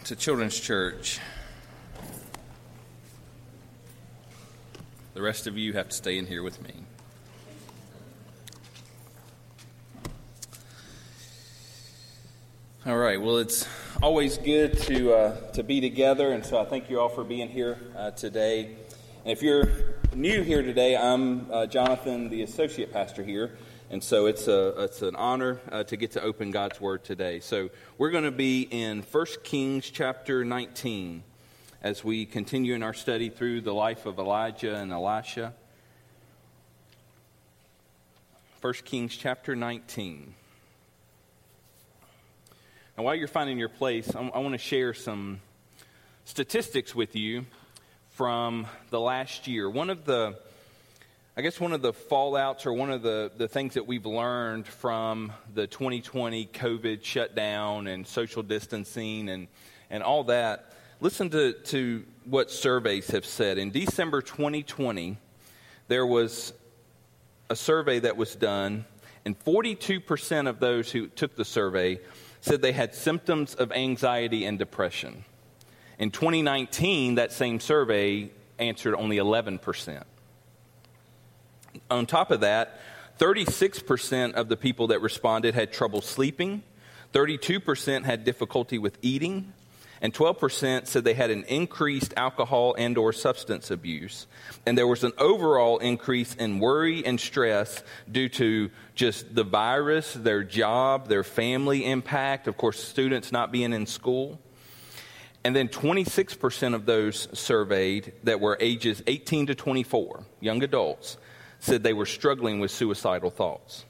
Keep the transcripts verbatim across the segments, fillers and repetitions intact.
to Children's Church. The rest of you have to stay in here with me. All right, well, it's always good to uh, to be together, and so I thank you all for being here uh, today. And if you're new here today, I'm uh, Jonathan, the associate pastor here, and so it's a it's an honor uh, to get to open God's Word today. So we're going to be in First Kings chapter nineteen as we continue in our study through the life of Elijah and Elisha. First Kings chapter nineteen. And while you're finding your place, I, I want to share some statistics with you from the last year. One of the, I guess one of the fallouts or one of the, the things that we've learned from the twenty twenty COVID shutdown and social distancing and, and all that, listen to, to what surveys have said. In December twenty twenty, there was a survey that was done, and forty-two percent of those who took the survey said they had symptoms of anxiety and depression. In twenty nineteen, that same survey answered only eleven percent. On top of that, thirty-six percent of the people that responded had trouble sleeping, thirty-two percent had difficulty with eating, and twelve percent said they had an increased alcohol and or substance abuse. And there was an overall increase in worry and stress due to just the virus, their job, their family impact, of course, students not being in school. And then twenty-six percent of those surveyed that were ages eighteen to twenty-four, young adults, said they were struggling with suicidal thoughts.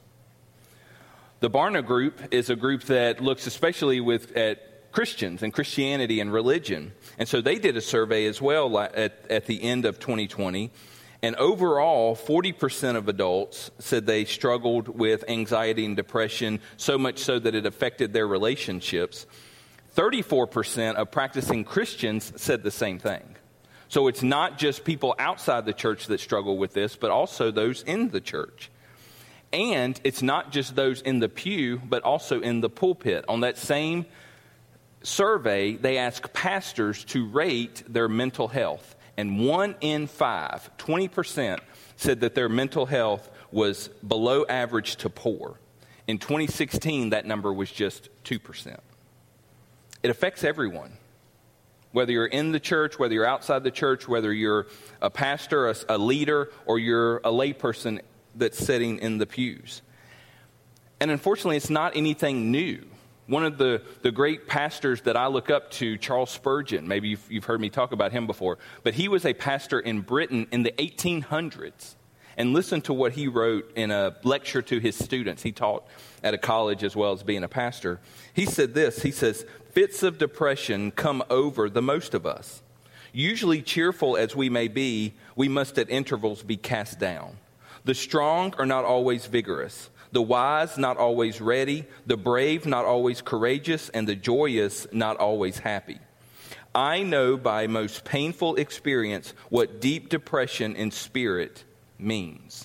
The Barna Group is a group that looks especially with at Christians and Christianity and religion. And so they did a survey as well at, at the end of twenty twenty. And overall, forty percent of adults said they struggled with anxiety and depression, so much so that it affected their relationships. thirty-four percent of practicing Christians said the same thing. So it's not just people outside the church that struggle with this, but also those in the church. And it's not just those in the pew, but also in the pulpit. On that same survey, they asked pastors to rate their mental health. And one in five, twenty percent, said that their mental health was below average to poor. In twenty sixteen, that number was just two percent. It affects everyone. Whether you're in the church, whether you're outside the church, whether you're a pastor, a, a leader, or you're a layperson that's sitting in the pews. And unfortunately, it's not anything new. One of the, the great pastors that I look up to, Charles Spurgeon, maybe you've, you've heard me talk about him before, but he was a pastor in Britain in the eighteen hundreds. And listen to what he wrote in a lecture to his students. He taught at a college as well as being a pastor. He said this, he says, "Fits of depression come over the most of us. Usually cheerful as we may be, we must at intervals be cast down. The strong are not always vigorous. The wise not always ready, the brave not always courageous, and the joyous not always happy. I know by most painful experience what deep depression in spirit means."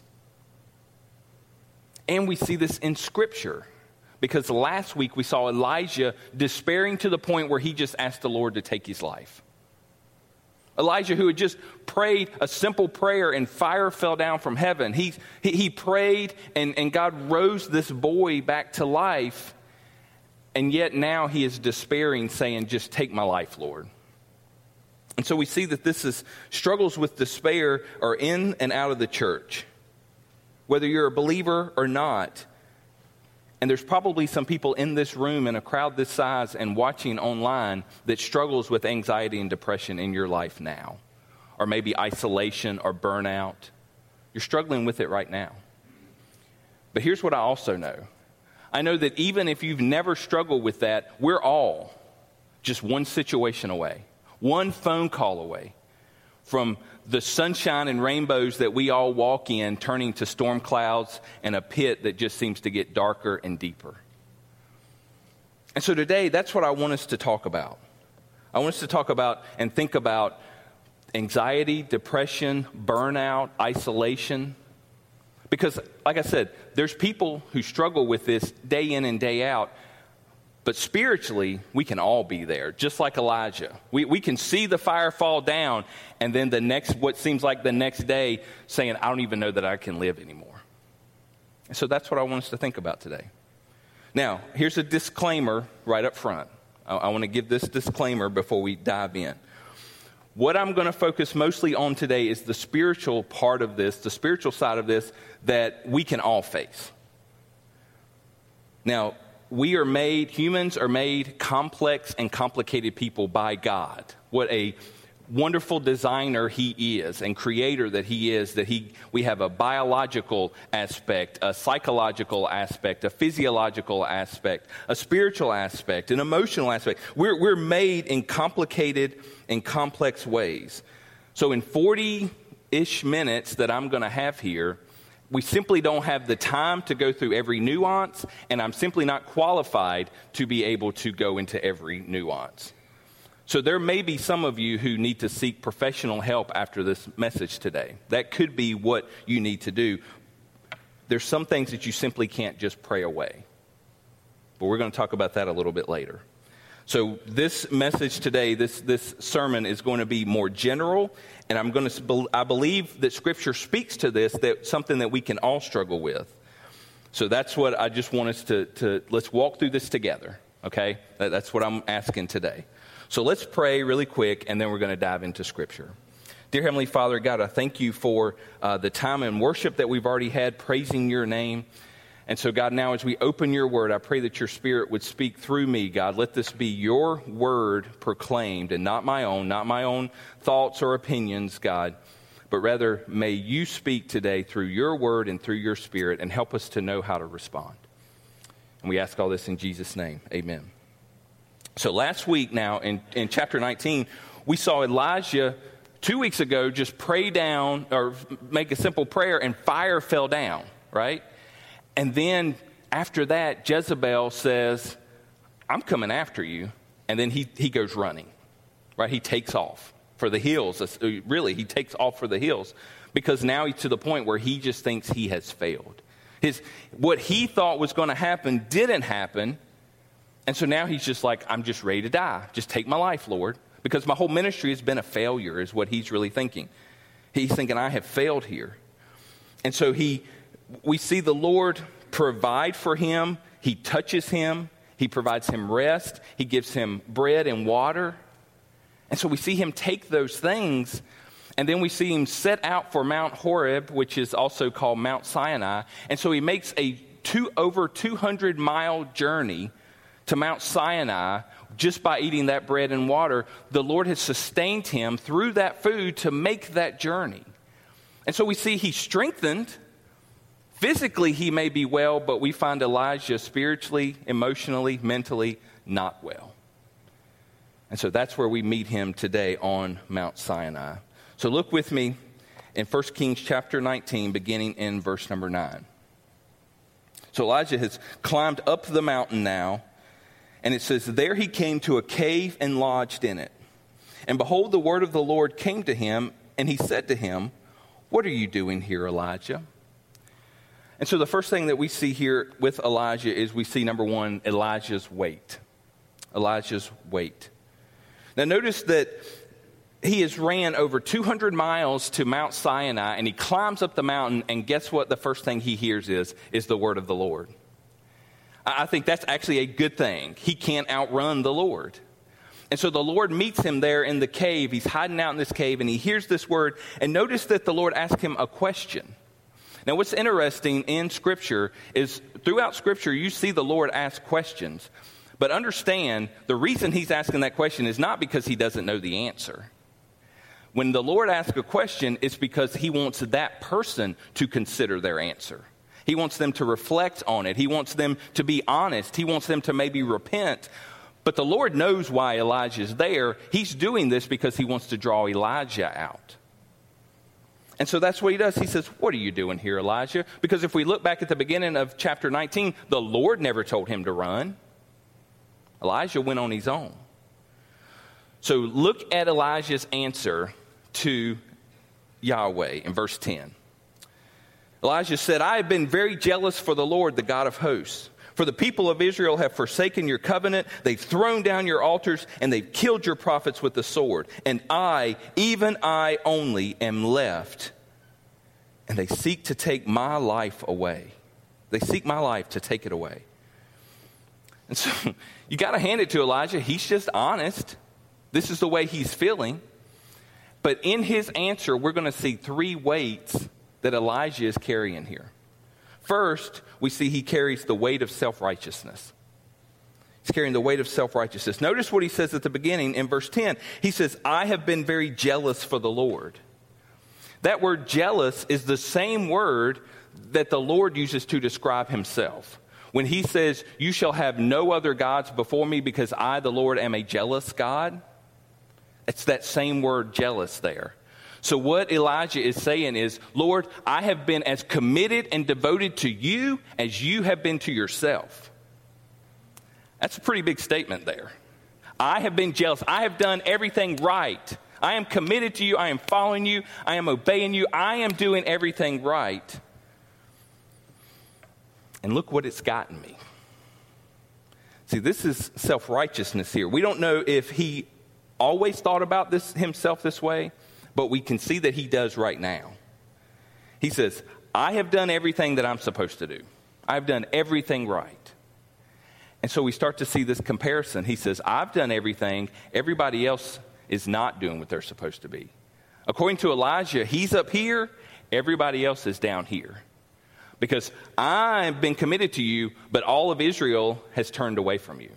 And we see this in Scripture, because last week we saw Elijah despairing to the point where he just asked the Lord to take his life. Elijah, who had just prayed a simple prayer and fire fell down from heaven. He, he, he prayed and, and God rose this boy back to life. And yet now he is despairing, saying, "Just take my life, Lord." And so we see that this is struggles with despair are in and out of the church. Whether you're a believer or not. And there's probably some people in this room in a crowd this size and watching online that struggles with anxiety and depression in your life now. Or maybe isolation or burnout. You're struggling with it right now. But here's what I also know. I know that even if you've never struggled with that, we're all just one situation away. One phone call away from the sunshine and rainbows that we all walk in turning to storm clouds and a pit that just seems to get darker and deeper. And so today, that's what I want us to talk about. I want us to talk about and think about anxiety, depression, burnout, isolation. Because, like I said, there's people who struggle with this day in and day out. But spiritually, we can all be there, just like Elijah. We we can see the fire fall down, and then the next, what seems like the next day, saying, I don't even know that I can live anymore. And so that's what I want us to think about today. Now, here's a disclaimer right up front. I, I want to give this disclaimer before we dive in. What I'm going to focus mostly on today is the spiritual part of this, the spiritual side of this, that we can all face. Now, we are made, humans are made complex and complicated people by God. What a wonderful designer he is and creator that he is, that he we have a biological aspect, a psychological aspect, a physiological aspect, a spiritual aspect, an emotional aspect. We're, we're made in complicated and complex ways. So in forty-ish minutes that I'm going to have here, we simply don't have the time to go through every nuance, and I'm simply not qualified to be able to go into every nuance. So there may be some of you who need to seek professional help after this message today. That could be what you need to do. There's some things that you simply can't just pray away. But we're going to talk about that a little bit later. So this message today, this, this sermon is going to be more general, and I'm going to, I believe that Scripture speaks to this, that something that we can all struggle with. So that's what I just want us to, to let's walk through this together, okay? That, that's what I'm asking today. So let's pray really quick, and then we're going to dive into Scripture. Dear Heavenly Father, God, I thank you for uh, the time in worship that we've already had, praising your name. And so, God, now as we open your word, I pray that your Spirit would speak through me, God. Let this be your word proclaimed and not my own, not my own thoughts or opinions, God. But rather, may you speak today through your word and through your Spirit and help us to know how to respond. And we ask all this in Jesus' name. Amen. So last week now in, in chapter nineteen, we saw Elijah two weeks ago just pray down or make a simple prayer and fire fell down, right? And then after that, Jezebel says, I'm coming after you. And then he, he goes running, right? He takes off for the hills. Really, he takes off for the hills because now he's to the point where he just thinks he has failed. His, what he thought was going to happen didn't happen. And so now he's just like, I'm just ready to die. Just take my life, Lord. Because my whole ministry has been a failure is what he's really thinking. He's thinking, I have failed here. And so he, we see the Lord provide for him. He touches him. He provides him rest. He gives him bread and water. And so we see him take those things. And then we see him set out for Mount Horeb, which is also called Mount Sinai. And so he makes a two, over two hundred mile journey to Mount Sinai just by eating that bread and water. The Lord has sustained him through that food to make that journey. And so we see he's strengthened. Physically, he may be well, but we find Elijah spiritually, emotionally, mentally not well. And so that's where we meet him today on Mount Sinai. So look with me in First Kings chapter nineteen, beginning in verse number nine. So Elijah has climbed up the mountain now. And it says, there he came to a cave and lodged in it. And behold, the word of the Lord came to him, and he said to him, what are you doing here, Elijah? And so the first thing that we see here with Elijah is we see, number one, Elijah's weight. Elijah's weight. Now notice that he has ran over two hundred miles to Mount Sinai, and he climbs up the mountain, and guess what the first thing he hears is, is the word of the Lord. I think that's actually a good thing. He can't outrun the Lord. And so the Lord meets him there in the cave. He's hiding out in this cave, and he hears this word. And notice that the Lord asks him a question. Now, what's interesting in Scripture is throughout Scripture, you see the Lord ask questions. But understand, the reason he's asking that question is not because he doesn't know the answer. When the Lord asks a question, it's because he wants that person to consider their answer. He wants them to reflect on it. He wants them to be honest. He wants them to maybe repent. But the Lord knows why Elijah's there. He's doing this because he wants to draw Elijah out. And so that's what he does. He says, what are you doing here, Elijah? Because if we look back at the beginning of chapter nineteen, the Lord never told him to run. Elijah went on his own. So look at Elijah's answer to Yahweh in verse ten. Elijah said, I have been very jealous for the Lord, the God of hosts. For the people of Israel have forsaken your covenant, they've thrown down your altars, and they've killed your prophets with the sword. And I, even I only, am left. And they seek to take my life away. They seek my life to take it away. And so you got to hand it to Elijah. He's just honest. This is the way he's feeling. But in his answer, we're going to see three weights that Elijah is carrying here. First, we see he carries the weight of self-righteousness. He's carrying the weight of self-righteousness. Notice what he says at the beginning in verse ten. He says, I have been very jealous for the Lord. That word jealous is the same word that the Lord uses to describe himself. When he says, you shall have no other gods before me because I, the Lord, am a jealous God. It's that same word jealous there. So what Elijah is saying is, Lord, I have been as committed and devoted to you as you have been to yourself. That's a pretty big statement there. I have been jealous. I have done everything right. I am committed to you. I am following you. I am obeying you. I am doing everything right. And look what it's gotten me. See, this is self-righteousness here. We don't know if he always thought about this himself this way, but we can see that he does right now. He says, I have done everything that I'm supposed to do. I've done everything right. And so we start to see this comparison. He says, I've done everything. Everybody else is not doing what they're supposed to be. According to Elijah, he's up here. Everybody else is down here. Because I've been committed to you, but all of Israel has turned away from you.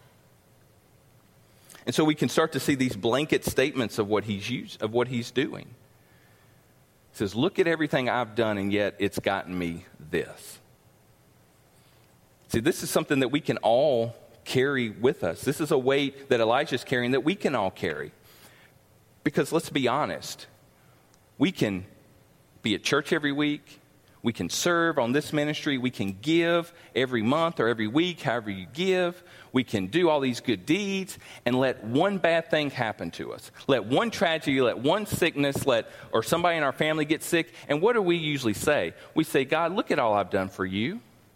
And so we can start to see these blanket statements of what he's used, of what he's doing. He says, look at everything I've done, and yet it's gotten me this. See, this is something that we can all carry with us. This is a weight that Elijah's carrying that we can all carry. Because let's be honest, we can be at church every week. We can serve on this ministry. We can give every month or every week, however you give. We can do all these good deeds and let one bad thing happen to us. Let one tragedy, let one sickness, let or somebody in our family get sick. And what do we usually say? We say, God, look at all I've done for you.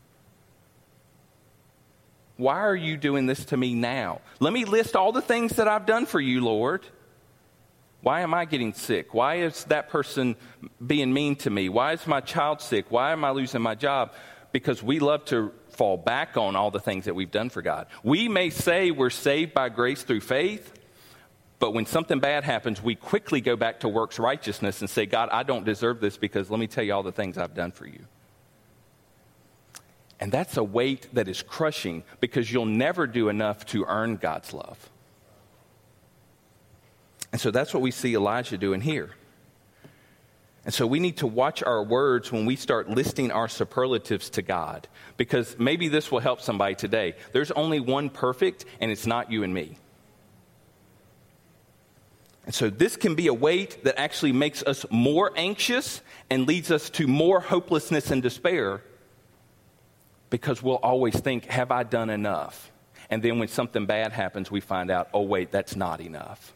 Why are you doing this to me now? Let me list all the things that I've done for you, Lord. Why am I getting sick? Why is that person being mean to me? Why is my child sick? Why am I losing my job? Because we love to fall back on all the things that we've done for God. We may say we're saved by grace through faith, but when something bad happens, we quickly go back to works righteousness and say, God, I don't deserve this because let me tell you all the things I've done for you. And that's a weight that is crushing because you'll never do enough to earn God's love. And so that's what we see Elijah doing here. And so we need to watch our words when we start listing our superlatives to God, because maybe this will help somebody today. There's only one perfect, and it's not you and me. And so this can be a weight that actually makes us more anxious and leads us to more hopelessness and despair, because we'll always think, have I done enough? And then when something bad happens, we find out, oh, wait, that's not enough.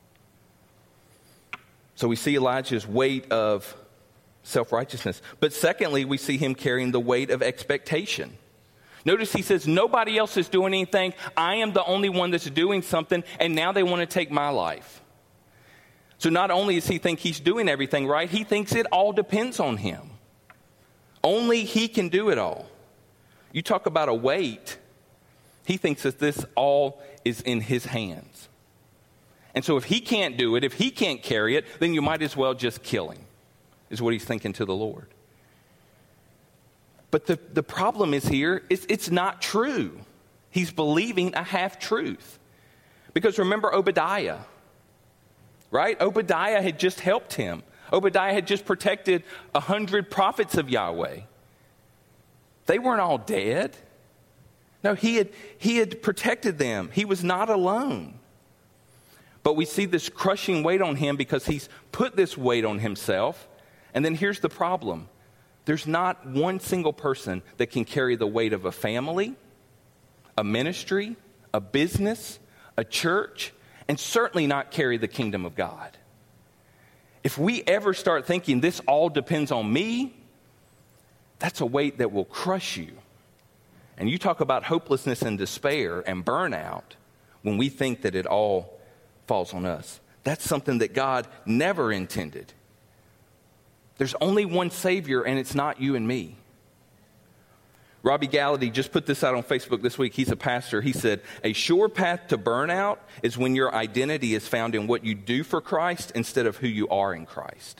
So we see Elijah's weight of self-righteousness. But secondly, we see him carrying the weight of expectation. Notice he says, nobody else is doing anything. I am the only one that's doing something, and now they want to take my life. So not only does he think he's doing everything right, he thinks it all depends on him. Only he can do it all. You talk about a weight. He thinks that this all is in his hands. And so if he can't do it, if he can't carry it, then you might as well just kill him, is what he's thinking to the Lord. But the, the problem is here, is it's not true. He's believing a half-truth. Because remember Obadiah, right? Obadiah had just helped him. Obadiah had just protected a hundred prophets of Yahweh. They weren't all dead. No, he had, he had protected them. He was not alone. But we see this crushing weight on him because he's put this weight on himself. And then here's the problem. There's not one single person that can carry the weight of a family, a ministry, a business, a church, and certainly not carry the kingdom of God. If we ever start thinking this all depends on me, that's a weight that will crush you. And you talk about hopelessness and despair and burnout when we think that it all falls on us. That's something that God never intended. There's only one Savior, and it's not you and me. Robbie Gallaty just put this out on Facebook this week. He's a pastor. He said, a sure path to burnout is when your identity is found in what you do for Christ instead of who you are in Christ.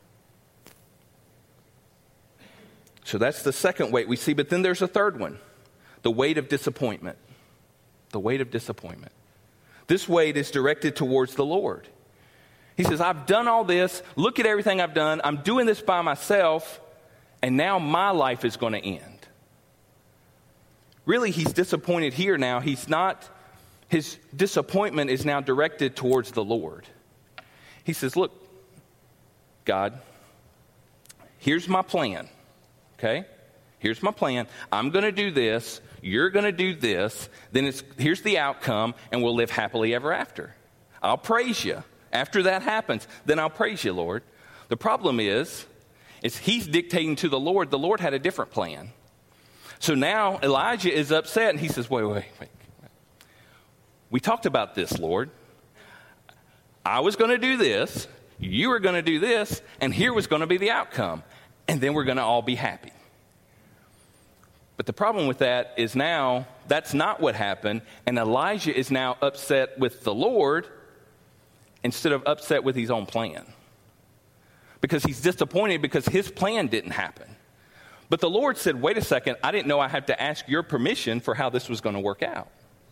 So that's the second weight we see. But then there's a third one, the weight of disappointment. The weight of disappointment. This weight is directed towards the Lord. He says, I've done all this. Look at everything I've done. I'm doing this by myself, and now my life is going to end. Really, he's disappointed here now. He's not, his disappointment is now directed towards the Lord. He says, look, God, here's my plan, okay? Here's my plan. I'm going to do this. You're going to do this. Then it's here's the outcome, and we'll live happily ever after. I'll praise you. After that happens, then I'll praise you, Lord. The problem is, is he's dictating to the Lord. The Lord had a different plan. So now Elijah is upset, and he says, wait, wait, wait. We talked about this, Lord. I was going to do this. You were going to do this, and here was going to be the outcome. And then we're going to all be happy. But the problem with that is now that's not what happened, and Elijah is now upset with the Lord instead of upset with his own plan. Because he's disappointed because his plan didn't happen. But the Lord said, wait a second, I didn't know I had to ask your permission for how this was going to work out.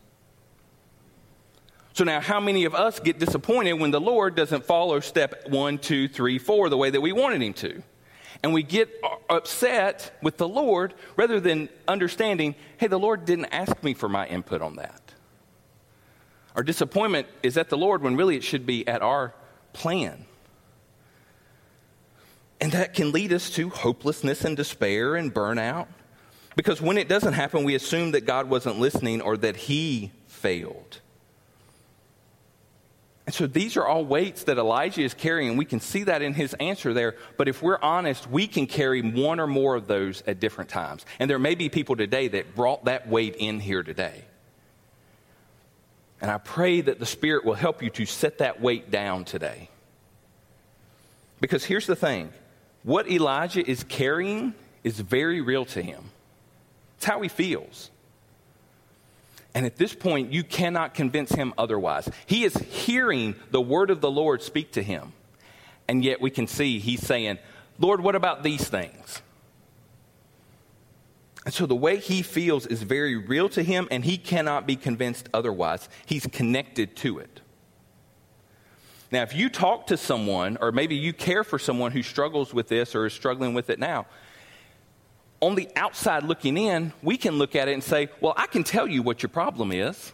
So now how many of us get disappointed when the Lord doesn't follow step one, two, three, four the way that we wanted him to? And we get upset with the Lord rather than understanding, hey, the Lord didn't ask me for my input on that. Our disappointment is at the Lord when really it should be at our plan. And that can lead us to hopelessness and despair and burnout. Because when it doesn't happen, we assume that God wasn't listening or that he failed. And so these are all weights that Elijah is carrying. We can see that in his answer there. But if we're honest, we can carry one or more of those at different times. And there may be people today that brought that weight in here today. And I pray that the Spirit will help you to set that weight down today. Because here's the thing. What Elijah is carrying is very real to him. It's how he feels. And at this point, you cannot convince him otherwise. He is hearing the word of the Lord speak to him. And yet we can see he's saying, Lord, what about these things? And so the way he feels is very real to him, and he cannot be convinced otherwise. He's connected to it. Now, if you talk to someone, or maybe you care for someone who struggles with this or is struggling with it now, on the outside looking in, we can look at it and say, well, I can tell you what your problem is.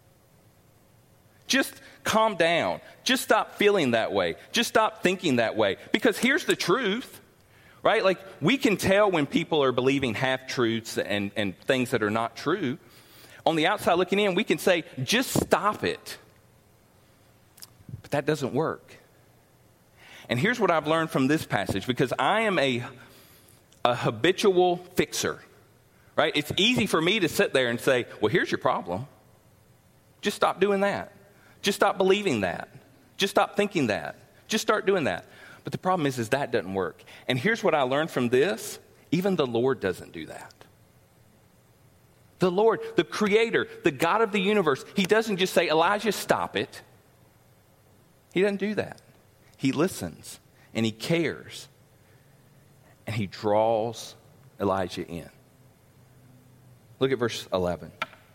Just calm down. Just stop feeling that way. Just stop thinking that way. Because here's the truth, right? Like, we can tell when people are believing half-truths and, and things that are not true. On the outside looking in, we can say, just stop it. But that doesn't work. And here's what I've learned from this passage, because I am a, a habitual fixer, right? It's easy for me to sit there and say, well, here's your problem. Just stop doing that. Just stop believing that. Just stop thinking that. Just start doing that. But the problem is, is that doesn't work. And here's what I learned from this. Even the Lord doesn't do that. The Lord, the Creator, the God of the universe, he doesn't just say, Elijah, stop it. He doesn't do that. He listens and he cares and he draws Elijah in. Look at verse eleven.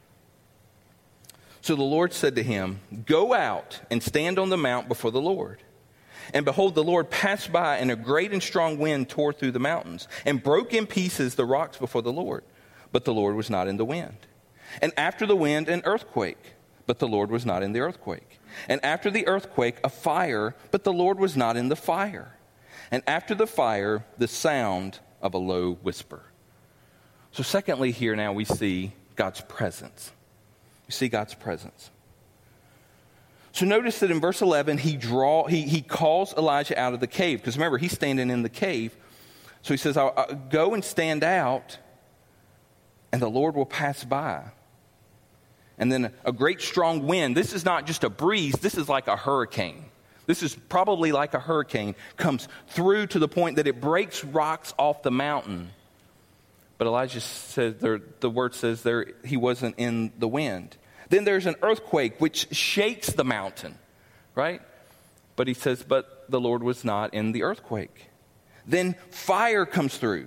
So the Lord said to him, go out and stand on the mount before the Lord. And behold, the Lord passed by, and a great and strong wind tore through the mountains and broke in pieces the rocks before the Lord. But the Lord was not in the wind. And after the wind, an earthquake. But the Lord was not in the earthquake. And after the earthquake, a fire. But the Lord was not in the fire. And after the fire, the sound of a low whisper. So secondly, here now we see God's presence. We see God's presence. So notice that in verse eleven, he draw he he calls Elijah out of the cave. Because remember, he's standing in the cave. So he says, I'll, I'll go and stand out. and the Lord will pass by. And then a great strong wind. This is not just a breeze. This is like a hurricane. This is probably like a hurricane. Comes through to the point that it breaks rocks off the mountain. But Elijah says, there, the word says there he wasn't in the wind. Then there's an earthquake which shakes the mountain, right? But he says, but the Lord was not in the earthquake. Then fire comes through.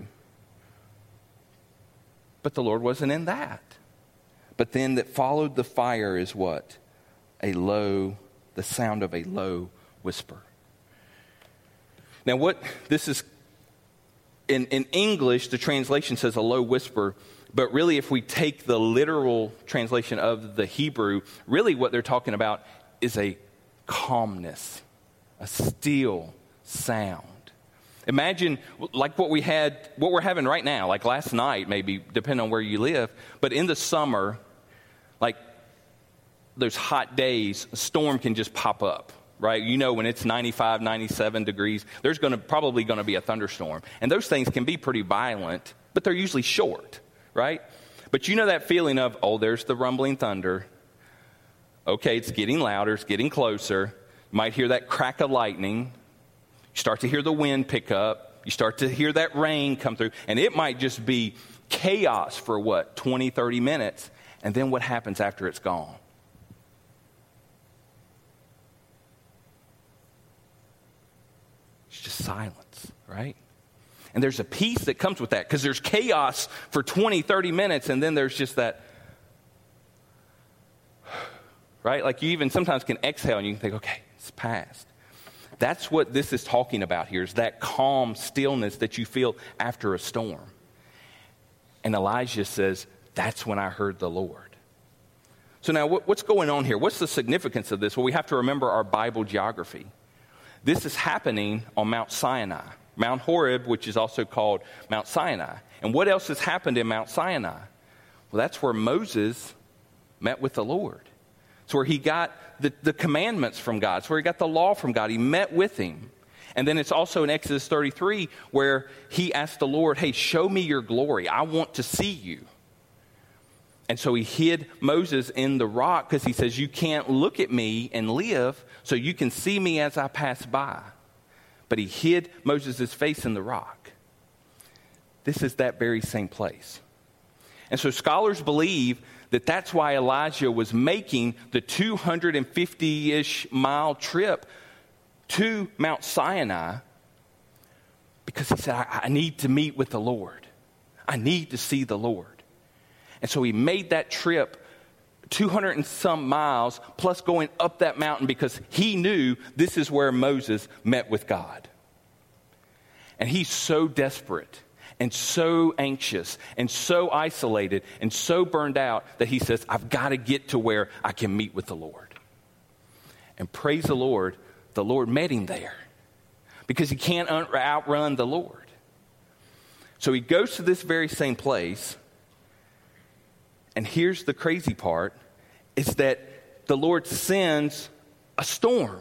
But the Lord wasn't in that. But then that followed the fire is what? A low, the sound of a low whisper. Now what this is, in, in English, the translation says a low whisper. But really, if we take the literal translation of the Hebrew, really what they're talking about is a calmness, a still sound. Imagine like what we had, what we're having right now, like last night, maybe, depending on where you live. But in the summer, like those hot days, a storm can just pop up, right? You know, when it's ninety-five, ninety-seven degrees, there's going to probably going to be a thunderstorm. And those things can be pretty violent, but they're usually short, right? But you know that feeling of, oh, there's the rumbling thunder. Okay, it's getting louder, it's getting closer. You might hear that crack of lightning. You start to hear the wind pick up. You start to hear that rain come through. And it might just be chaos for what, twenty, thirty minutes. And then what happens after it's gone? It's just silence, right? And there's a peace that comes with that because there's chaos for twenty, thirty minutes. And then there's just that, right? Like you even sometimes can exhale and you can think, okay, it's past. That's what this is talking about here, is that calm stillness that you feel after a storm. And Elijah says, that's when I heard the Lord. So now what, what's going on here? What's the significance of this? Well, we have to remember our Bible geography. This is happening on Mount Sinai, Mount Horeb, which is also called Mount Sinai. And what else has happened in Mount Sinai? Well, that's where Moses met with the Lord. It's where he got the, the commandments from God. It's where he got the law from God. He met with him. And then it's also in Exodus thirty-three where he asked the Lord, hey, show me your glory. I want to see you. And so he hid Moses in the rock because he says, you can't look at me and live, so you can see me as I pass by. But he hid Moses' face in the rock. This is that very same place. And so scholars believe that that's why Elijah was making the two hundred fifty-ish mile trip to Mount Sinai, because he said, I, I need to meet with the Lord. I need to see the Lord. And so he made that trip two hundred and some miles, plus going up that mountain, because he knew this is where Moses met with God. And he's so desperate and so anxious and so isolated and so burned out that he says, I've got to get to where I can meet with the Lord. And praise the Lord, the Lord met him there because he can't outrun the Lord. So he goes to this very same place. And here's the crazy part, is that the Lord sends a storm.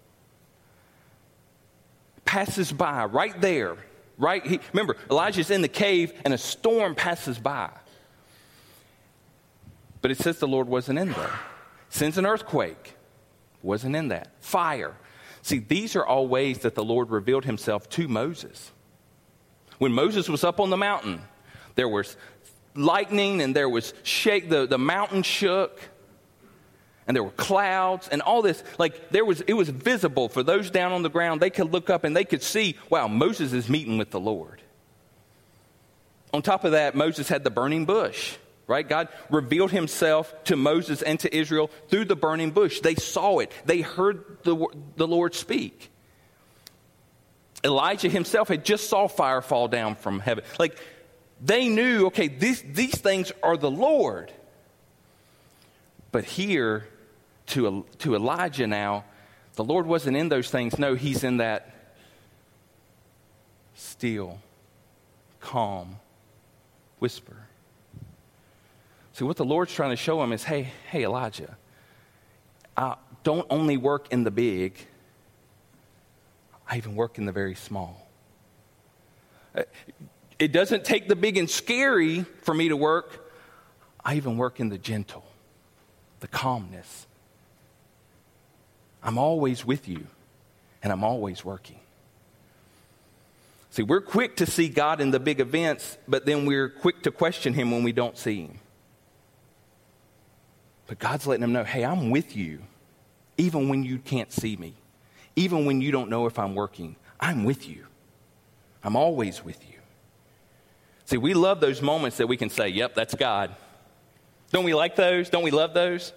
Passes by right there. Right? He, remember, Elijah's in the cave and a storm passes by. But it says the Lord wasn't in there. Sends an earthquake. Wasn't in that. Fire. See, these are all ways that the Lord revealed himself to Moses. When Moses was up on the mountain, there was lightning and there was shake, the, the mountain shook. And there were clouds and all this, like there was, it was visible for those down on the ground. They could look up and they could see, wow, Moses is meeting with the Lord. On top of that, Moses had the burning bush, right? God revealed himself to Moses and to Israel through the burning bush. They saw it. They heard the, the Lord speak. Elijah himself had just saw fire fall down from heaven. Like they knew, okay, these, these things are the Lord. But here, to, to Elijah now, the Lord wasn't in those things. No, he's in that still, calm whisper. See, what the Lord's trying to show him is, hey, hey, Elijah, I don't only work in the big, I even work in the very small. It doesn't take the big and scary for me to work, I even work in the gentle, the calmness. I'm always with you, and I'm always working. See, we're quick to see God in the big events, but then we're quick to question him when we don't see him. But God's letting them know, hey, I'm with you, even when you can't see me. Even when you don't know if I'm working, I'm with you. I'm always with you. See, we love those moments that we can say, yep, that's God. Don't we like those? Don't we love those?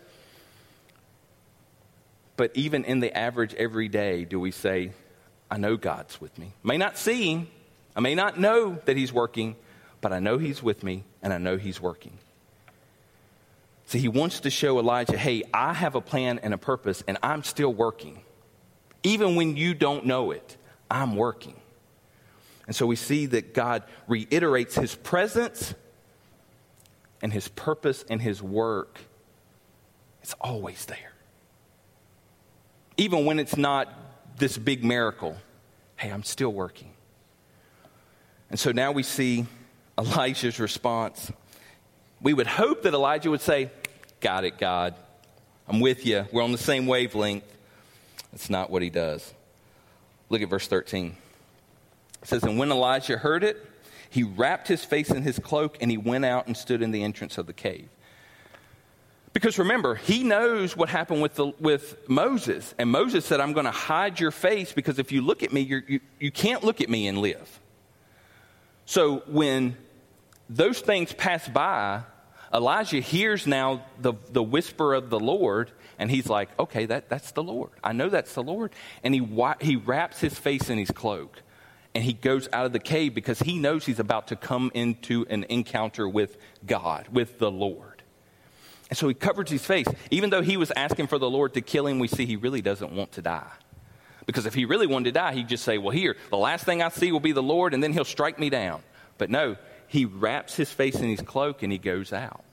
But even in the average everyday, do we say, I know God's with me. I may not see him. I may not know that he's working, but I know he's with me, and I know he's working. See, he wants to show Elijah, hey, I have a plan and a purpose, and I'm still working. Even when you don't know it, I'm working. And so we see that God reiterates his presence and his purpose and his work. It's always there. Even when it's not this big miracle, hey, I'm still working. And so now we see Elijah's response. We would hope that Elijah would say, got it, God. I'm with you. We're on the same wavelength. That's not what he does. Look at verse thirteen. It says, and when Elijah heard it, he wrapped his face in his cloak and he went out and stood in the entrance of the cave. Because remember, he knows what happened with the, with Moses. And Moses said, I'm going to hide your face because if you look at me, you're, you, you can't look at me and live. So when those things pass by, Elijah hears now the, the whisper of the Lord, and he's like, okay, that, that's the Lord. I know that's the Lord. And he he wraps his face in his cloak, and he goes out of the cave because he knows he's about to come into an encounter with God, with the Lord. And so he covers his face. Even though he was asking for the Lord to kill him, we see he really doesn't want to die. Because if he really wanted to die, he'd just say, well, here, the last thing I see will be the Lord, and then he'll strike me down. But no, he wraps his face in his cloak, and he goes out.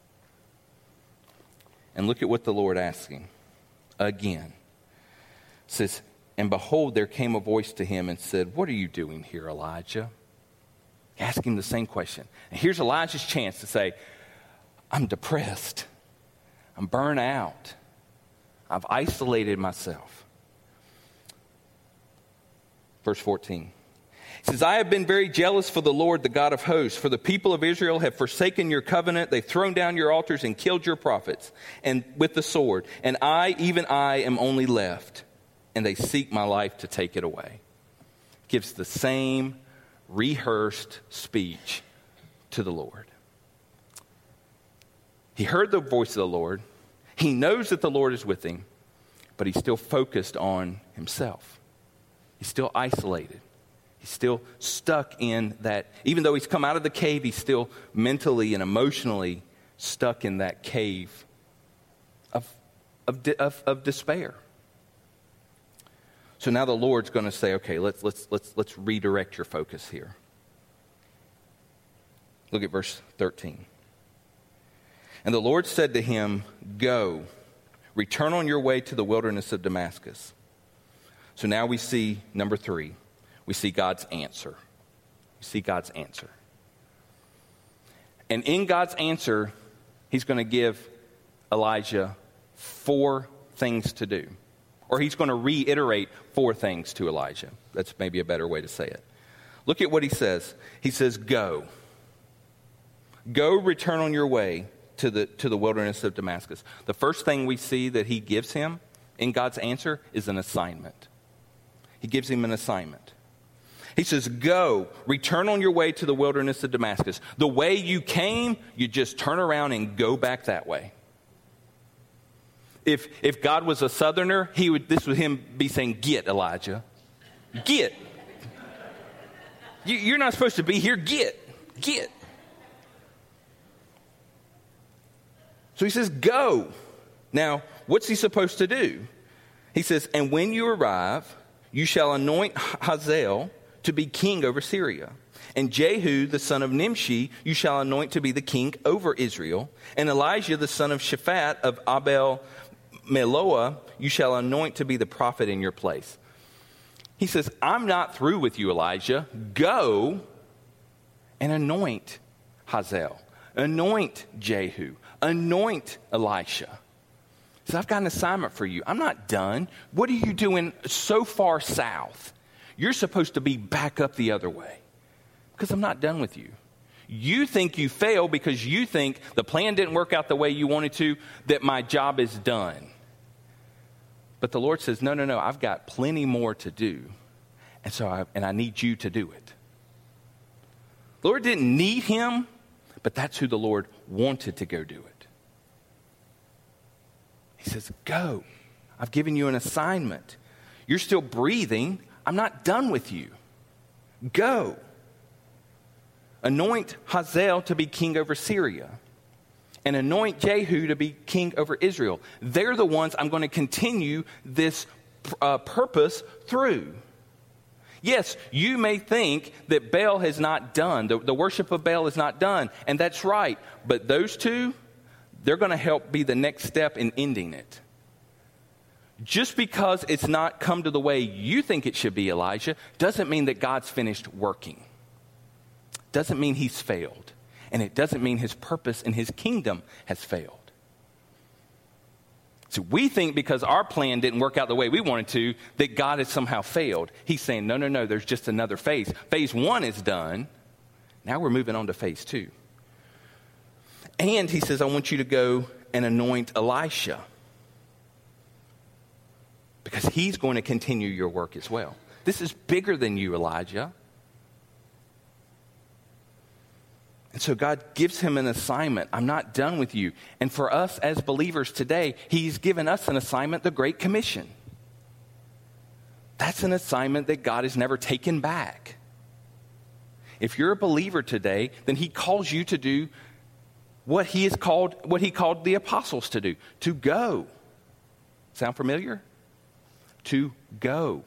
And look at what the Lord asks him again. It says, and behold, there came a voice to him and said, what are you doing here, Elijah? Ask him the same question. And here's Elijah's chance to say, I'm depressed. I'm burnt out. I've isolated myself. Verse fourteen. It says, I have been very jealous for the Lord, the God of hosts, for the people of Israel have forsaken your covenant. They've thrown down your altars and killed your prophets and with the sword. And I, even I, am only left, and they seek my life to take it away. Gives the same rehearsed speech to the Lord. He heard the voice of the Lord. He knows that the Lord is with him, but he's still focused on himself. He's still isolated. He's still stuck in that. Even though he's come out of the cave, he's still mentally and emotionally stuck in that cave of, of, of, of despair. So now the Lord's going to say, okay, let's, let's, let's, let's redirect your focus here. Look at verse thirteen. And the Lord said to him, go, return on your way to the wilderness of Damascus. So now we see number three. We see God's answer. We see God's answer. And in God's answer, he's going to give Elijah four things to do. Or he's going to reiterate four things to Elijah. That's maybe a better way to say it. Look at what he says. He says, go. Go, return on your way to the, to the wilderness of Damascus. The first thing we see that he gives him in God's answer is an assignment. He gives him an assignment. He says, go, return on your way to the wilderness of Damascus. The way you came, you just turn around and go back that way. If if God was a southerner, he would this would him be saying, get, Elijah. Get. You, you're not supposed to be here. Get. Get. So he says, go. Now, what's he supposed to do? He says, and when you arrive, you shall anoint Hazael to be king over Syria. And Jehu, the son of Nimshi, you shall anoint to be the king over Israel. And Elijah, the son of Shaphat of Abel Meloah, you shall anoint to be the prophet in your place. He says, I'm not through with you, Elijah. Go and anoint Hazael. Anoint Jehu. Anoint Elisha. He says, I've got an assignment for you. I'm not done. What are you doing so far south? You're supposed to be back up the other way because I'm not done with you. You think you fail because you think the plan didn't work out the way you wanted to, that my job is done. But the Lord says, no, no, no, I've got plenty more to do. And so I, and I need you to do it. The Lord didn't need him, but that's who the Lord wanted to go do it. He says, go. I've given you an assignment. You're still breathing. I'm not done with you. Go. Anoint Hazael to be king over Syria. And anoint Jehu to be king over Israel. They're the ones I'm going to continue this uh, purpose through. Yes, you may think that Baal has not done, the, the worship of Baal is not done, and that's right. But those two, they're going to help be the next step in ending it. Just because it's not come to the way you think it should be, Elijah, doesn't mean that God's finished working. Doesn't mean he's failed. And it doesn't mean his purpose in his kingdom has failed. So we think because our plan didn't work out the way we wanted to, that God has somehow failed. He's saying, no, no, no, there's just another phase. Phase one is done. Now we're moving on to phase two. And he says, I want you to go and anoint Elisha. Because he's going to continue your work as well. This is bigger than you, Elijah. And so God gives him an assignment. I'm not done with you. And for us as believers today, he's given us an assignment, the Great Commission. That's an assignment that God has never taken back. If you're a believer today, then he calls you to do what he has called, what he called the apostles to do, to go. Sound familiar? To go.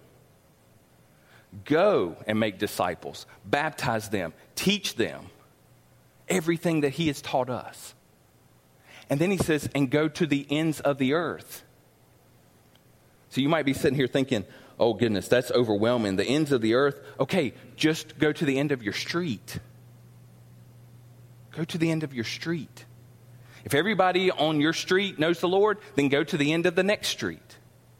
Go and make disciples, baptize them, teach them everything that he has taught us. And then he says, and go to the ends of the earth. So you might be sitting here thinking, oh goodness, that's overwhelming. The ends of the earth. Okay, just go to the end of your street. Go to the end of your street. If everybody on your street knows the Lord, then go to the end of the next street.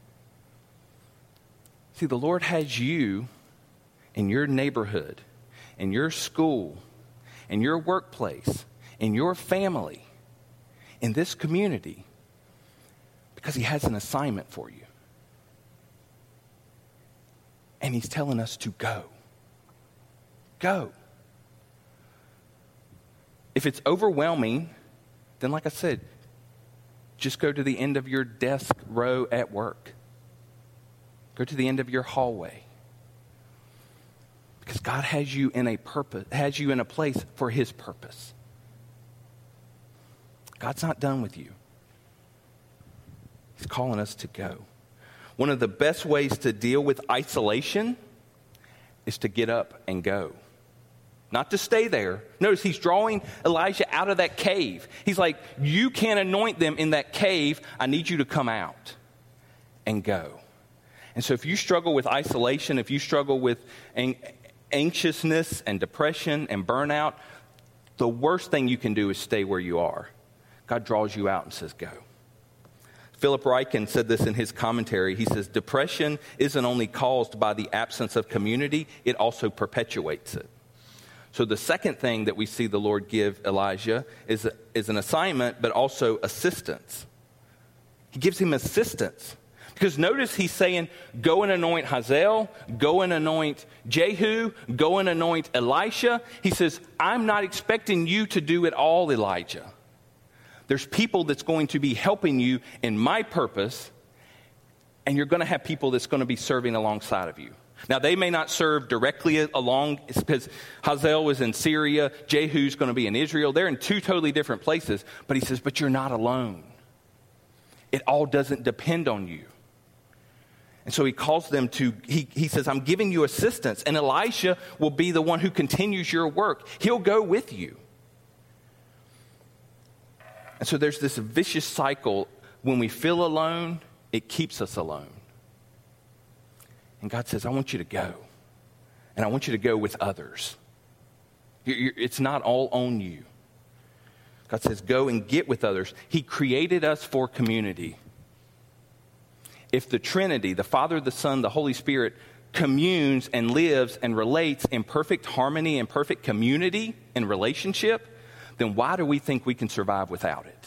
See, the Lord has you in your neighborhood, in your school, in your workplace, in your family, in this community, because he has an assignment for you. And he's telling us to go. Go. If it's overwhelming, then like I said, just go to the end of your desk row at work. Go to the end of your hallway. Because God has you in a purpose, has you in a place for his purpose. God's not done with you. He's calling us to go. One of the best ways to deal with isolation is to get up and go. Not to stay there. Notice he's drawing Elijah out of that cave. He's like, you can't anoint them in that cave. I need you to come out and go. And so if you struggle with isolation, if you struggle with ang- anxiousness and depression and burnout, the worst thing you can do is stay where you are. God draws you out and says, go. Philip Ryken said this in his commentary. He says, depression isn't only caused by the absence of community, it also perpetuates it. So the second thing that we see the Lord give Elijah is, is an assignment, but also assistance. He gives him assistance. Because notice he's saying, go and anoint Hazael, go and anoint Jehu, go and anoint Elisha. He says, I'm not expecting you to do it all, Elijah. There's people that's going to be helping you in my purpose, and you're going to have people that's going to be serving alongside of you. Now, they may not serve directly along, because Hazael was in Syria, Jehu's going to be in Israel. They're in two totally different places. But he says, but you're not alone. It all doesn't depend on you. And so he calls them to, he, he says, I'm giving you assistance. And Elisha will be the one who continues your work. He'll go with you. And so there's this vicious cycle. When we feel alone, it keeps us alone. And God says, I want you to go. And I want you to go with others. You're, you're, it's not all on you. God says, go and get with others. He created us for community. If the Trinity, the Father, the Son, the Holy Spirit, communes and lives and relates in perfect harmony and perfect community and relationship, then why do we think we can survive without it?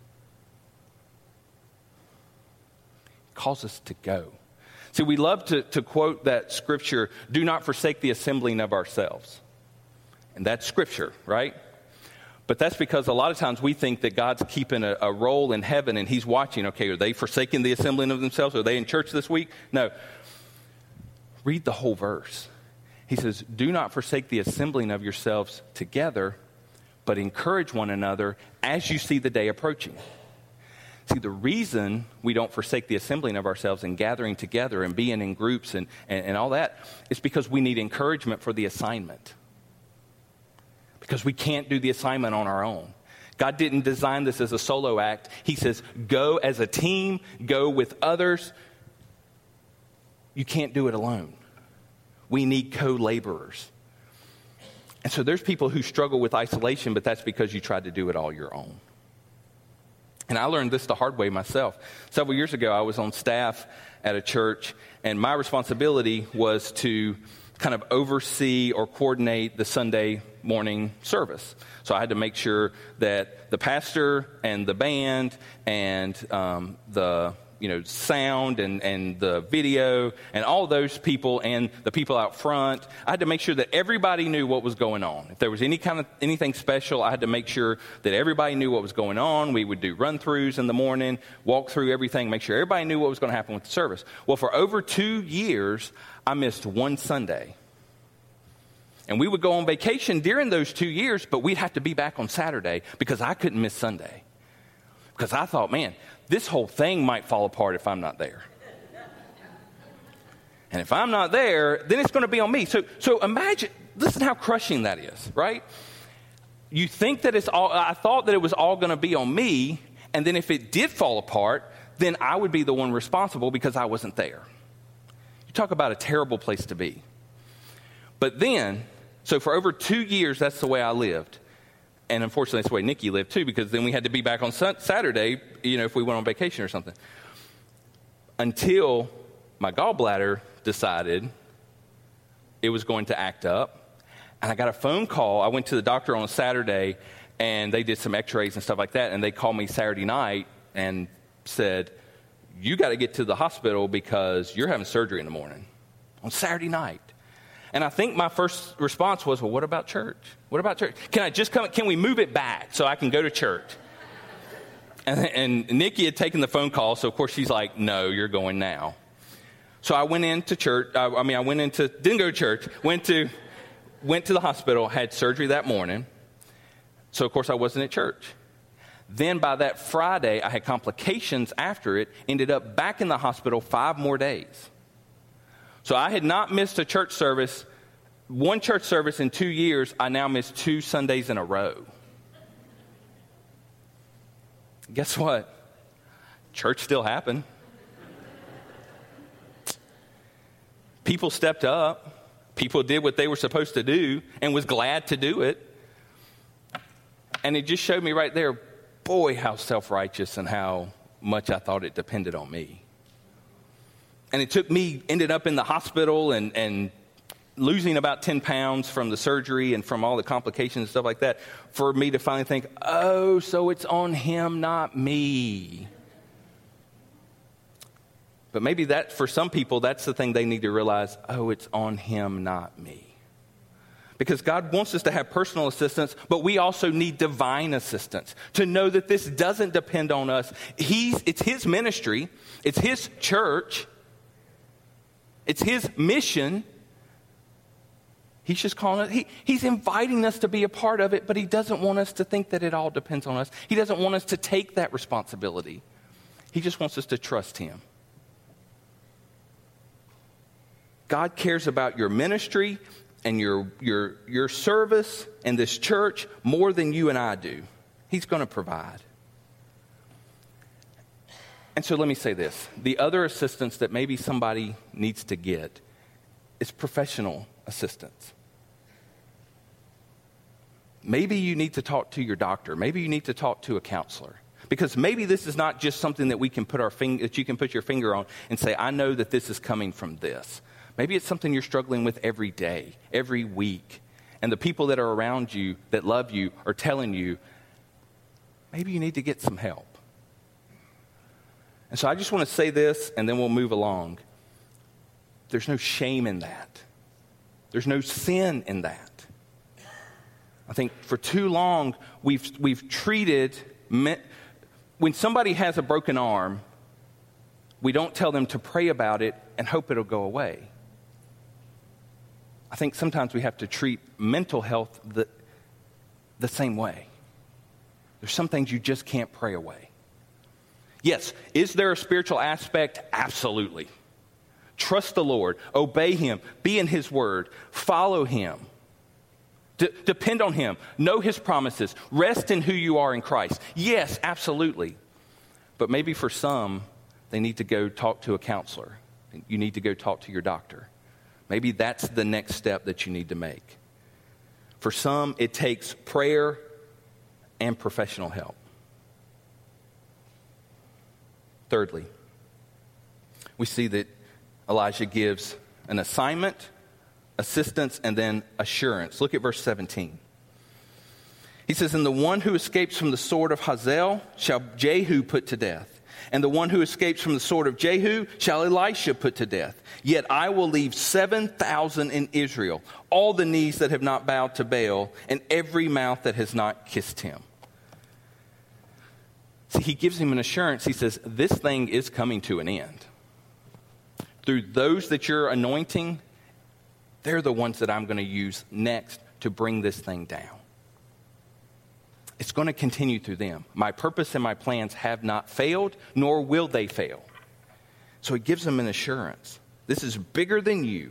It calls us to go. See, we love to, to quote that scripture, do not forsake the assembling of ourselves. And that's scripture, right? But that's because a lot of times we think that God's keeping a, a role in heaven and he's watching. Okay, are they forsaking the assembling of themselves? Are they in church this week? No. Read the whole verse. He says, do not forsake the assembling of yourselves together, but encourage one another as you see the day approaching. See, the reason we don't forsake the assembling of ourselves and gathering together and being in groups and, and, and all that is because we need encouragement for the assignment. Because we can't do the assignment on our own. God didn't design this as a solo act. He says, go as a team, go with others. You can't do it alone. We need co-laborers. And so there's people who struggle with isolation, but that's because you tried to do it all your own. And I learned this the hard way myself. Several years ago, I was on staff at a church, and my responsibility was to kind of oversee or coordinate the Sunday morning service. So I had to make sure that the pastor and the band and um, the you know sound and, and the video and all those people and the people out front, I had to make sure that everybody knew what was going on. If there was any kind of anything special, I had to make sure that everybody knew what was going on. We would do run-throughs in the morning, walk through everything, make sure everybody knew what was going to happen with the service. Well, for over two years, I missed one Sunday. And we would go on vacation during those two years, but we'd have to be back on Saturday because I couldn't miss Sunday. Because I thought, man, this whole thing might fall apart if I'm not there. And if I'm not there, then it's going to be on me. So, so imagine, listen how crushing that is, right? You think that it's all, I thought that it was all going to be on me, and then if it did fall apart, then I would be the one responsible because I wasn't there. You talk about a terrible place to be. But then, so for over two years, that's the way I lived. And unfortunately, that's the way Nikki lived too, because then we had to be back on Saturday, you know, if we went on vacation or something. Until my gallbladder decided it was going to act up. And I got a phone call. I went to the doctor on a Saturday, and they did some x-rays and stuff like that. And they called me Saturday night and said, you got to get to the hospital because you're having surgery in the morning on Saturday night. And I think my first response was, well, what about church? What about church? Can I just come? Can we move it back so I can go to church? And, and Nikki had taken the phone call, so of course she's like, no, you're going now. So I went into church. I, I mean, I went into, didn't go to church, went to, went to the hospital, had surgery that morning. So of course I wasn't at church. Then by that Friday, I had complications after it, ended up back in the hospital five more days. So I had not missed a church service, one church service in two years. I now missed two Sundays in a row. Guess what? Church still happened. People stepped up. People did what they were supposed to do and was glad to do it. And it just showed me right there, boy, how self-righteous and how much I thought it depended on me. And it took me, ended up in the hospital and, and losing about ten pounds from the surgery and from all the complications and stuff like that for me to finally think, oh, so it's on him, not me. But maybe that, for some people, that's the thing they need to realize, oh, it's on him, not me. Because God wants us to have personal assistance, but we also need divine assistance to know that this doesn't depend on us. He's, it's his ministry. It's his church. It's his mission. He's just calling it, he, he's inviting us to be a part of it, but he doesn't want us to think that it all depends on us. He doesn't want us to take that responsibility. He just wants us to trust him. God cares about your ministry and your, your, your service and this church more than you and I do. He's going to provide. And so let me say this. The other assistance that maybe somebody needs to get is professional assistance. maybe you need to talk to your doctor. Maybe you need to talk to a counselor. Because maybe this is not just something that we can put our finger, that you can put your finger on and say, I know that this is coming from this. Maybe it's something you're struggling with every day, every week. And the people that are around you that love you are telling you, maybe you need to get some help. And so I just want to say this, and then we'll move along. There's no shame in that. There's no sin in that. I think for too long, we've we've treated, me, when somebody has a broken arm, we don't tell them to pray about it and hope it'll go away. I think sometimes we have to treat mental health the, the same way. There's some things you just can't pray away. Yes, is there a spiritual aspect? Absolutely. Trust the Lord, obey Him, be in His Word, follow Him. D- depend on Him. Know His promises. Rest in who you are in Christ. Yes, absolutely. But maybe for some, they need to go talk to a counselor. You need to go talk to your doctor. Maybe that's the next step that you need to make. For some, it takes prayer and professional help. Thirdly, we see that Elijah gives an assignment, assistance, and then assurance. Look at verse seventeen. He says, and the one who escapes from the sword of Hazael shall Jehu put to death. And the one who escapes from the sword of Jehu shall Elisha put to death. Yet I will leave seven thousand in Israel, all the knees that have not bowed to Baal, and every mouth that has not kissed him. See, he gives him an assurance. He says, this thing is coming to an end. Through those that you're anointing, they're the ones that I'm going to use next to bring this thing down. It's going to continue through them. My purpose and my plans have not failed, nor will they fail. So he gives them an assurance. This is bigger than you.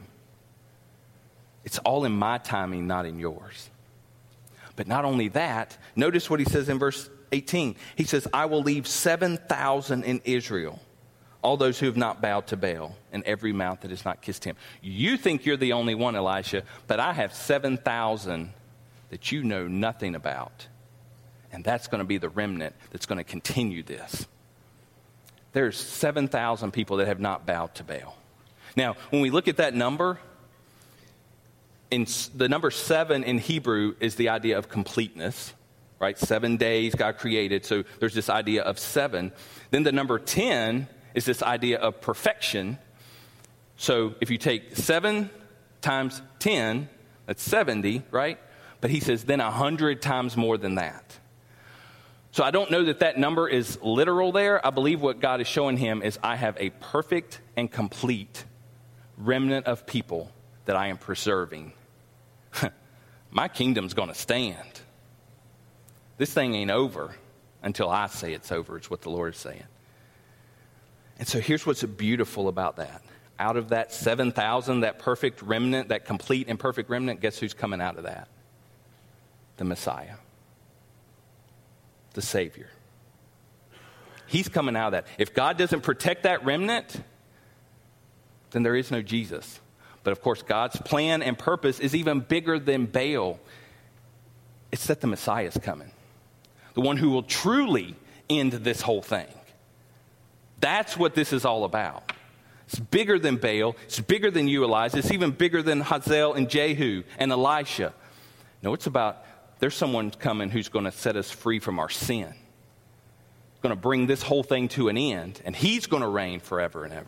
It's all in my timing, not in yours. But not only that, notice what he says in verse eighteen. He says, I will leave seven thousand in Israel, all those who have not bowed to Baal, and every mouth that has not kissed him. You think you're the only one, Elisha, but I have seven thousand that you know nothing about. And that's going to be the remnant that's going to continue this. There's seven thousand people that have not bowed to Baal. Now, when we look at that number, in the number seven in Hebrew is the idea of completeness, right? Seven days God created, so there's this idea of seven. Then the number ten is this idea of perfection. So if you take seven times ten, that's seventy, right? But he says then a hundred times more than that. So I don't know that that number is literal there. I believe what God is showing him is I have a perfect and complete remnant of people that I am preserving. My kingdom's going to stand. This thing ain't over until I say it's over. It's what the Lord is saying. And so here's what's beautiful about that. Out of that seven thousand, that perfect remnant, that complete and perfect remnant, guess who's coming out of that? The Messiah. The Savior. He's coming out of that. If God doesn't protect that remnant, then there is no Jesus. But of course, God's plan and purpose is even bigger than Baal. It's that the Messiah is coming. The one who will truly end this whole thing. That's what this is all about. It's bigger than Baal. It's bigger than you, Elijah. It's even bigger than Hazael and Jehu and Elisha. No, it's about there's someone coming who's going to set us free from our sin. Going to bring this whole thing to an end. And he's going to reign forever and ever.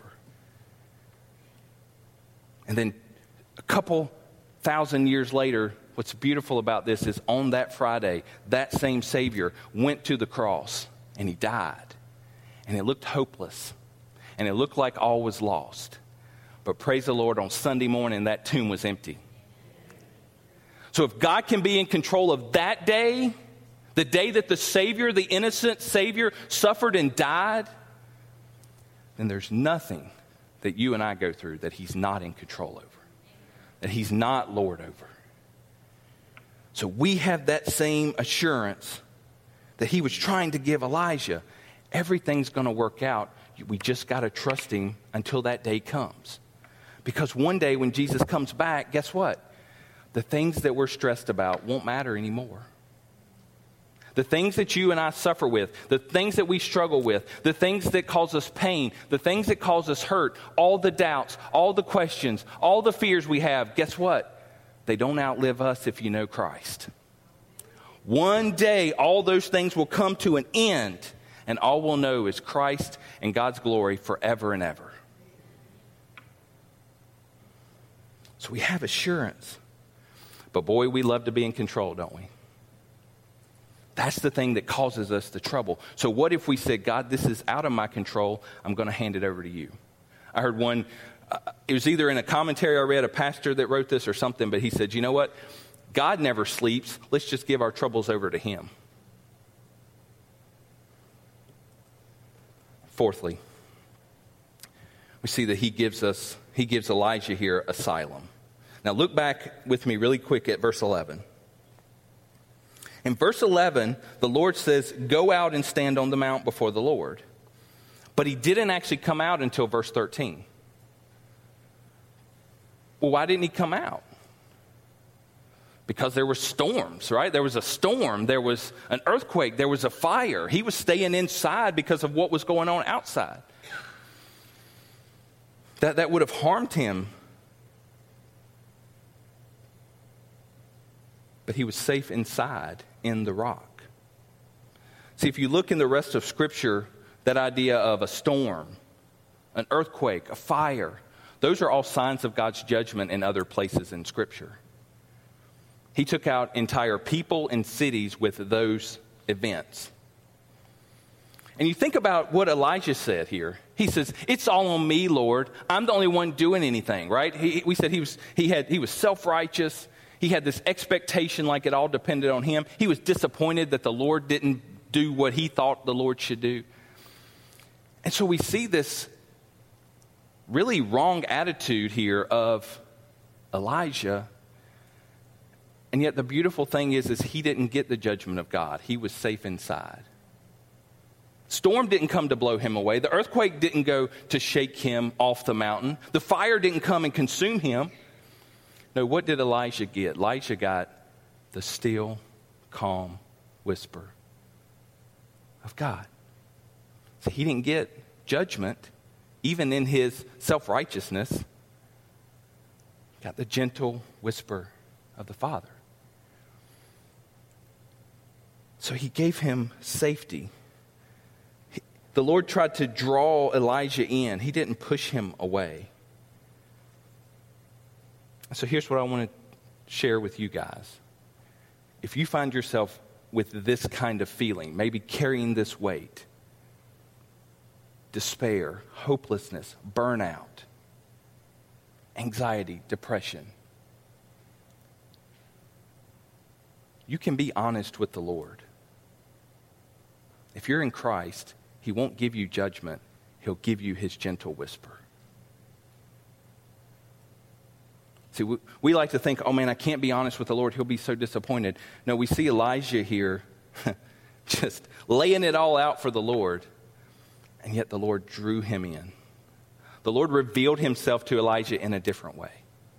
And then a couple thousand years later, what's beautiful about this is on that Friday, that same Savior went to the cross and he died. And it looked hopeless. And it looked like all was lost. But praise the Lord, on Sunday morning, that tomb was empty. So if God can be in control of that day, the day that the Savior, the innocent Savior, suffered and died, then there's nothing that you and I go through that he's not in control over, that he's not Lord over. So we have that same assurance that he was trying to give Elijah. Everything's going to work out. We just got to trust him until that day comes. Because one day when Jesus comes back, guess what? The things that we're stressed about won't matter anymore. The things that you and I suffer with, the things that we struggle with, the things that cause us pain, the things that cause us hurt, all the doubts, all the questions, all the fears we have, guess what? They don't outlive us if you know Christ. One day, all those things will come to an end, and all we'll know is Christ and God's glory forever and ever. So we have assurance. But boy, we love to be in control, don't we? That's the thing that causes us the trouble. So what if we said, God, this is out of my control. I'm going to hand it over to you. I heard one, uh, it was either in a commentary I read, a pastor that wrote this or something, but he said, you know what? God never sleeps. Let's just give our troubles over to him. Fourthly, we see that he gives us, he gives Elijah here asylum. Now look back with me really quick at verse eleven. In verse eleven, the Lord says, go out and stand on the mount before the Lord. But he didn't actually come out until verse thirteen. Well, why didn't he come out? Because there were storms, right? There was a storm. There was an earthquake. There was a fire. He was staying inside because of what was going on outside. That, that would have harmed him. But he was safe inside in the rock. See, if you look in the rest of Scripture, that idea of a storm, an earthquake, a fire, those are all signs of God's judgment in other places in Scripture. He took out entire people and cities with those events. And you think about what Elijah said here. He says, it's all on me, Lord. I'm the only one doing anything, right? He, we said he was, he had, he was self-righteous. He had this expectation like it all depended on him. He was disappointed that the Lord didn't do what he thought the Lord should do. And so we see this really wrong attitude here of Elijah. And yet the beautiful thing is, is he didn't get the judgment of God. He was safe inside. Storm didn't come to blow him away. The earthquake didn't go to shake him off the mountain. The fire didn't come and consume him. No, what did Elijah get? Elijah got the still, calm whisper of God. So he didn't get judgment, even in his self-righteousness. He got the gentle whisper of the Father. So he gave him safety. He, the Lord tried to draw Elijah in. He didn't push him away. So here's what I want to share with you guys. If you find yourself with this kind of feeling, maybe carrying this weight, despair, hopelessness, burnout, anxiety, depression, you can be honest with the Lord. If you're in Christ, he won't give you judgment. He'll give you his gentle whisper. See, we, we like to think, oh man, I can't be honest with the Lord. He'll be so disappointed. No, we see Elijah here just laying it all out for the Lord. And yet the Lord drew him in. The Lord revealed himself to Elijah in a different way.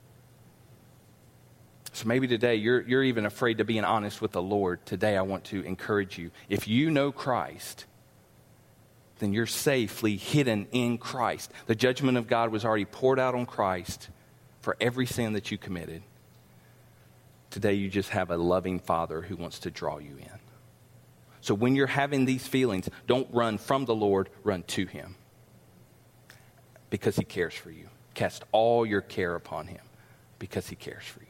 So maybe today you're, you're even afraid to being honest with the Lord. Today I want to encourage you. If you know Christ, then you're safely hidden in Christ. The judgment of God was already poured out on Christ for every sin that you committed. Today you just have a loving Father who wants to draw you in. So when you're having these feelings, don't run from the Lord, run to him. Because he cares for you. Cast all your care upon him because he cares for you.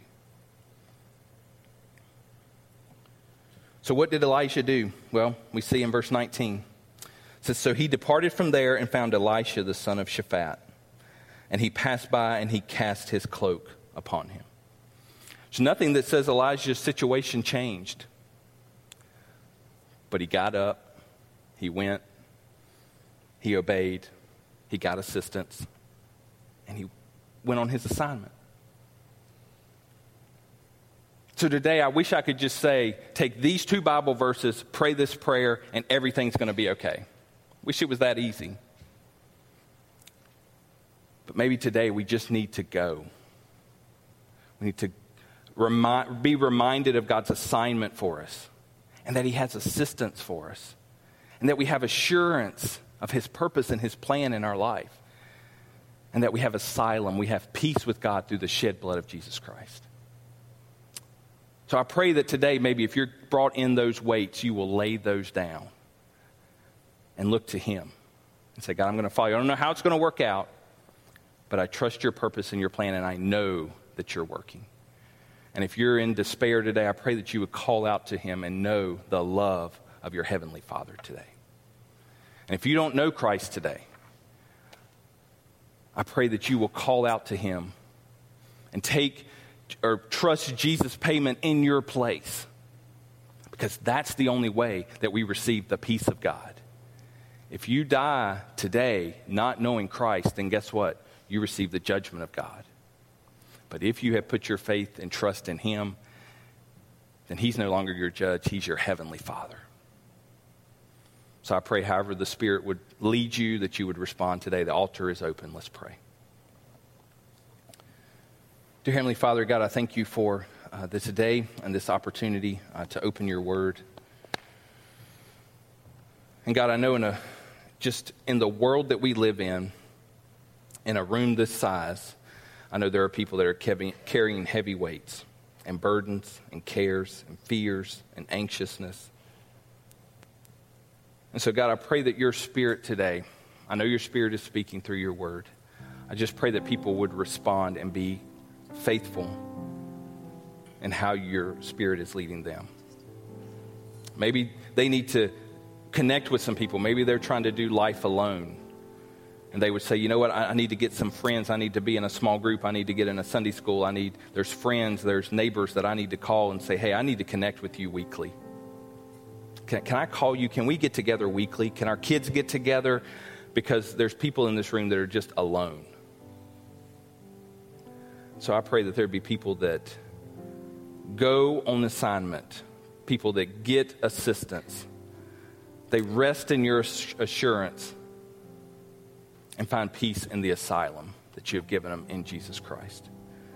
So what did Elisha do? Well, we see in verse nineteen. It says, so he departed from there and found Elisha, the son of Shaphat. And he passed by and he cast his cloak upon him. There's nothing that says Elijah's situation changed. But he got up, he went, he obeyed, he got assistance, and he went on his assignment. So today, I wish I could just say, take these two Bible verses, pray this prayer, and everything's going to be okay. Wish it was that easy. But maybe today we just need to go. We need to remi- be reminded of God's assignment for us. and that he has assistance for us, and that we have assurance of his purpose and his plan in our life, and that we have asylum, we have peace with God through the shed blood of Jesus Christ. So I pray that today, maybe if you're brought in those weights, you will lay those down and look to him and say, God, I'm going to follow you. I don't know how it's going to work out, but I trust your purpose and your plan, and I know that you're working. And if you're in despair today, I pray that you would call out to him and know the love of your heavenly Father today. And if you don't know Christ today, I pray that you will call out to him and take or trust Jesus' payment in your place, because that's the only way that we receive the peace of God. If you die today not knowing Christ, then guess what? You receive the judgment of God. But if you have put your faith and trust in him, then he's no longer your judge. He's your heavenly Father. So I pray, however the Spirit would lead you, that you would respond today. The altar is open. Let's pray. Dear Heavenly Father, God, I thank you for uh, this day and this opportunity uh, to open your word. And God, I know in a just in the world that we live in, in a room this size, I know there are people that are carrying heavy weights and burdens and cares and fears and anxiousness. And so, God, I pray that your Spirit today, I know your Spirit is speaking through your word. I just pray that people would respond and be faithful in how your Spirit is leading them. Maybe they need to connect with some people. Maybe they're trying to do life alone. And they would say, you know what, I, I need to get some friends. I need to be in a small group. I need to get in a Sunday school. I need, there's friends, there's neighbors that I need to call and say, hey, I need to connect with you weekly. Can, can I call you? Can we get together weekly? Can our kids get together? Because there's people in this room that are just alone. So I pray that there be people that go on assignment, people that get assistance. They rest in your assurance and find peace in the asylum that you have given them in Jesus Christ.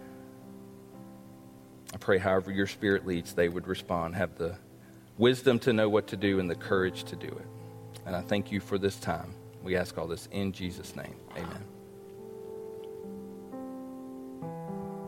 I pray, however your Spirit leads, they would respond, have the wisdom to know what to do and the courage to do it. And I thank you for this time. We ask all this in Jesus' name. Amen.